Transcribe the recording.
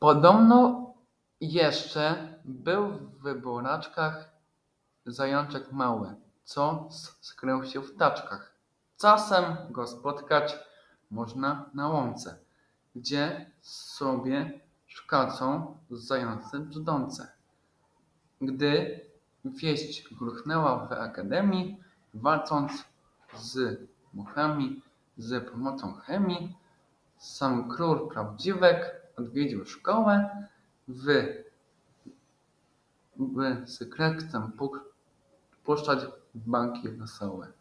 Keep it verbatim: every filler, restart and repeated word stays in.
Podobno jeszcze był w wyboraczkach zajączek mały, co skrył się w taczkach. Czasem go spotkać można na łące, gdzie sobie szkacą zające brzdące. Gdy wieść gruchnęła w akademii, walcząc z muchami z pomocą chemii, sam król prawdziwek odwiedził szkołę, by, by sekretem puszczać w banki wesołe.